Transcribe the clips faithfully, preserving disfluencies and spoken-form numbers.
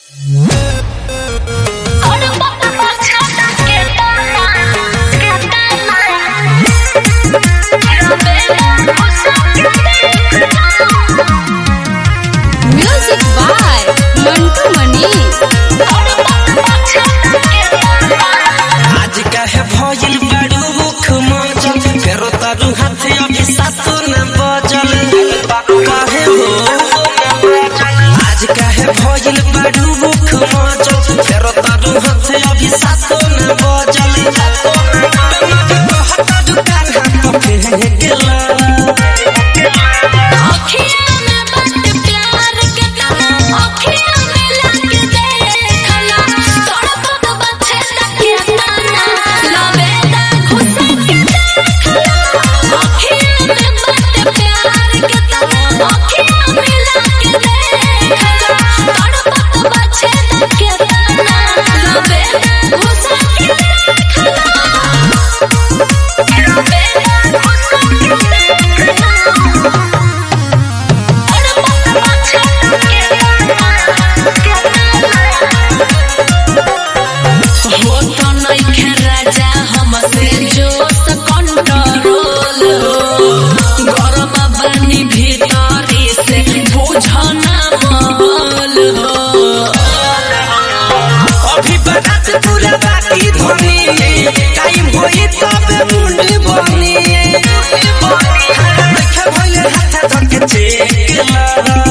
Music by Mantu Mani. आज काहे भइल बारू मुख मजल फेरो तारू हाथे अभी सातो न बजल काहे हो आज काहे भइल बारू मुख मजल फेरो तारू हाथे अभी सातो न बजल सातो न कहता दुकान हाथ पे गेला अखियां में बट प्यार के तना अखियां में लग देखला तड़पत बचे तके तना लबेदा घुस के देखला अखियां में बट प्यार के तना अखियां में लग देखला तड़पत बचे तके तना लबेदा घुस के देखला लबेदा घुस के देखला राजा हमसे जो कंट्रोल गरम बनी भीतरी से बुझना माल हो अभी बात पूरा बाकी धनी टाइम होई तब मुंड बनी देखे भइले हाथ धक चेकला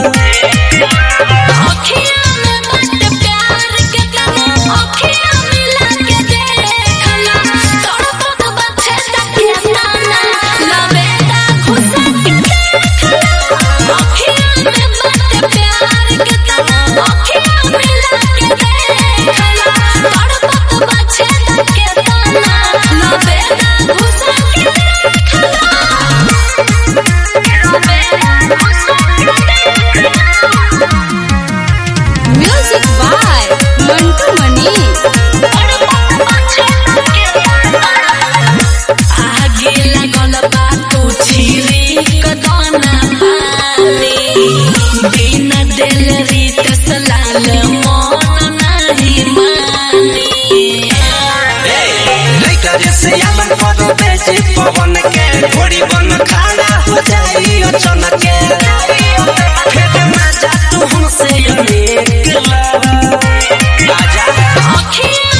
अखियां में बट प्यार के तना अखियां में लग देखला तड़पत बचे तके तना लबेदा घुस के देखला अखियां में बट प्यार के तना अखियां में लग देखला तड़पत बचे तके तना लबेदा घुस के देखला लबेदा घुस के देखला Music by Mantu Mani. आगे लगल बातू छिरी कदना पाले बिना दिल रीत सलाल मन नहीं माने करे से आलन पर बेचे पवन के घोड़ी बन खाना हो जाई अचानक के खेत में जा तू हमसे अनेक ला आजा अखियां